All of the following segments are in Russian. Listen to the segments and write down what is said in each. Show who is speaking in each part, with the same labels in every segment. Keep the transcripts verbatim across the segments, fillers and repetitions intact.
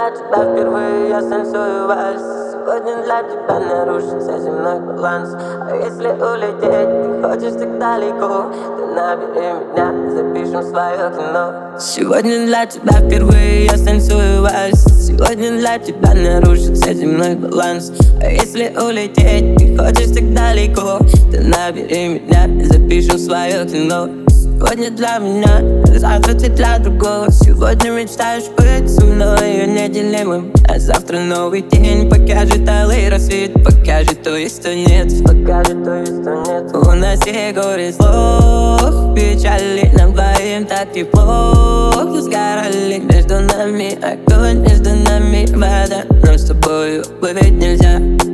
Speaker 1: для тебя впервые я станцую вальс. Сегодня для тебя нарушится земной баланс. А если улететь ты хочешь так далеко, то набери меня, запишем свое кино. Сегодня для тебя впервые я станцую вальс. Сегодня для тебя нарушится земной баланс. А если улететь ты хочешь так далеко, то набери меня, запишем свое кино. Сегодня для меня, завтра ты для другого. Сегодня мечтаешь быть со мной неделимым, а завтра новый день покажет алый рассвет. Покажет то есть, то нет. Покажет то есть, то нет. У нас и горе слов, печали нам двоим так тепло. Сгорали между нами огонь, между нами вода. Нам с тобою быть нельзя.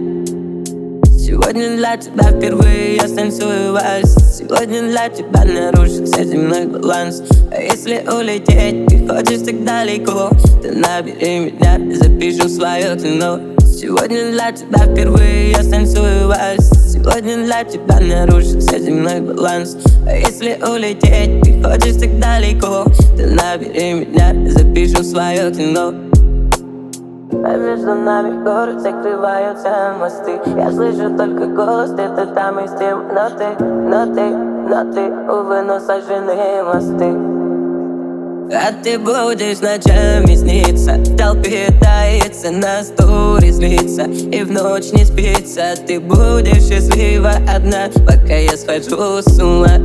Speaker 1: Сегодня для тебя впервые я станцую вальс. Сегодня для тебя нарушится земной баланс. А если улететь ты хочешь так далеко, то набери меня, запишем свое кино. Сегодня для тебя впервые я станцую вальс. Сегодня для тебя нарушится земной баланс. А если улететь ты хочешь так далеко, то набери меня, запишем свое кино. А между нами город закрываются мосты. Я слышу только голос, где-то там и с тем. Но ты, но ты, но ты, увы, но сожжены мосты. А ты будешь ночами сниться, в толпе таится, на стуре злится, и в ночь не спится. Ты будешь счастлива одна, пока я схожу с ума.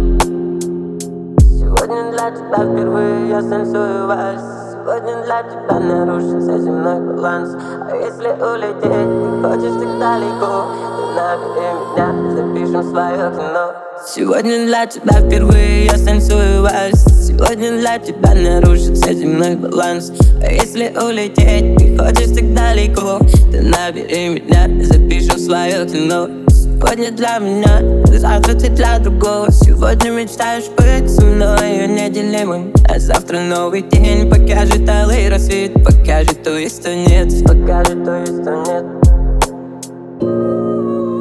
Speaker 1: Сегодня для тебя впервые я станцую вальс. Сегодня для тебя нарушится земной баланс. А если улететь ты хочешь так далеко, то набери меня, запишем свое кино. Сегодня для тебя впервые я станцую вальс. Сегодня для тебя нарушится земной баланс. А если улететь ты хочешь так далеко, то набери меня, запишем свое кино. Сегодня для меня, завтра ты для другого. Сегодня мечтаешь быть со мной неделимым, а завтра новый день покажет алый рассвет. Покажет то есть, то нет. Покажет то есть, то нет.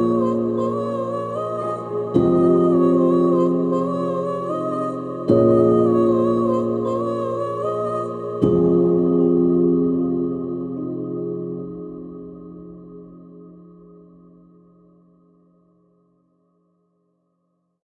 Speaker 1: Thank you.